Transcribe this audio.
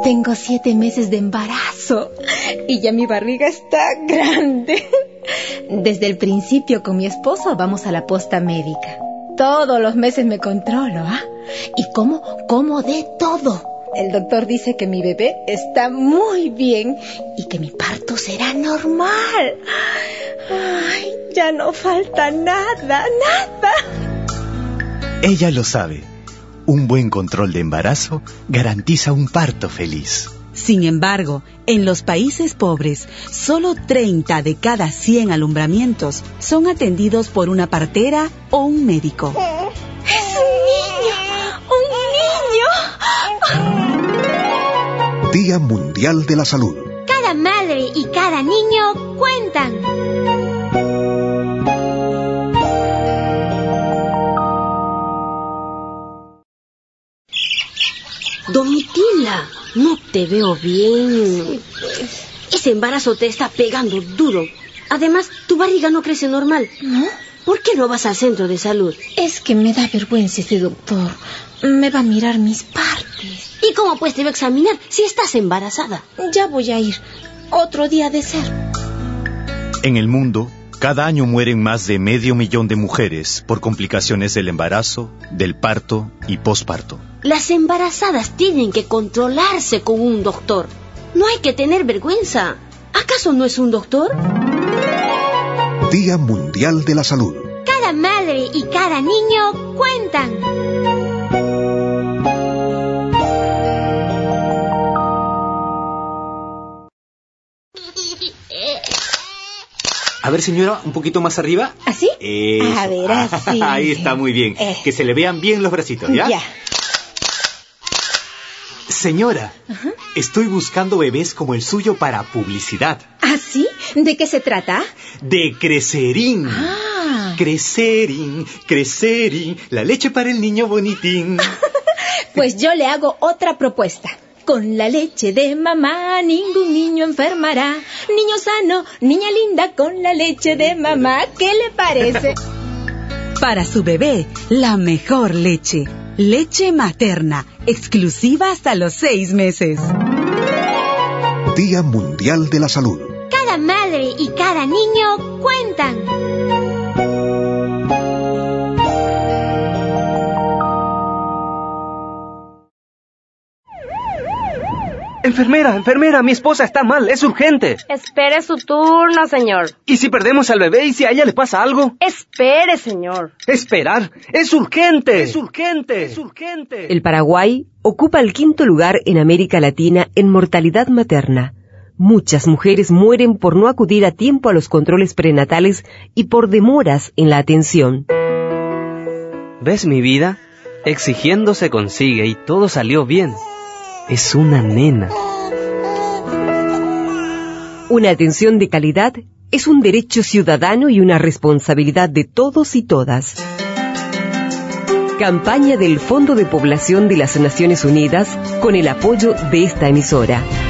Tengo 7 meses de embarazo y ya mi barriga está grande. Desde el principio con mi esposo vamos a la posta médica. Todos los meses me controlo, ¿ah? Y como de todo. El doctor dice que mi bebé está muy bien y que mi parto será normal. Ay, ya no falta nada. Ella lo sabe. Un buen control de embarazo garantiza un parto feliz. Sin embargo, en los países pobres, solo 30 de cada 100 alumbramientos son atendidos por una partera o un médico. ¡Es un niño! Día Mundial de la Salud. Cada madre y cada niño cuentan. Domitila, no te veo bien. Ese embarazo te está pegando duro. Además, tu barriga no crece normal. ¿No? ¿Por qué no vas al centro de salud? Es que me da vergüenza ese doctor. Me va a mirar mis partes. ¿Y cómo pues te va a examinar si estás embarazada? Ya voy a ir. Otro día de ser. En el mundo, cada año mueren más de 500,000 de mujeres por complicaciones del embarazo, del parto y posparto. Las embarazadas tienen que controlarse con un doctor. No hay que tener vergüenza. ¿Acaso no es un doctor? Día Mundial de la Salud. Cada madre y cada niño cuentan. A ver, señora, un poquito más arriba. ¿Así? Eso. A ver, así. Ahí está, muy bien. Que se le vean bien los bracitos, ¿ya? Ya. Señora, estoy buscando bebés como el suyo para publicidad. ¿Ah, sí? ¿De qué se trata? De Crecerín. Ah. Crecerín, la leche para el niño bonitín. Pues yo le hago otra propuesta. Con la leche de mamá ningún niño enfermará. Niño sano, niña linda, con la leche de mamá. ¿Qué le parece? Para su bebé, la mejor leche. Leche materna, exclusiva hasta los 6 meses. Día Mundial de la Salud. Cada madre y cada niño cuentan. Enfermera, mi esposa está mal, es urgente. Espere su turno, señor. ¿Y si perdemos al bebé y si a ella le pasa algo? Espere, señor. Esperar, es urgente. El Paraguay ocupa el 5º lugar en América Latina en mortalidad materna. Muchas mujeres mueren por no acudir a tiempo a los controles prenatales y por demoras en la atención. ¿Ves mi vida? Exigiendo se consigue y todo salió bien. Es una nena. Una atención de calidad es un derecho ciudadano y una responsabilidad de todos y todas. Campaña del Fondo de Población de las Naciones Unidas con el apoyo de esta emisora.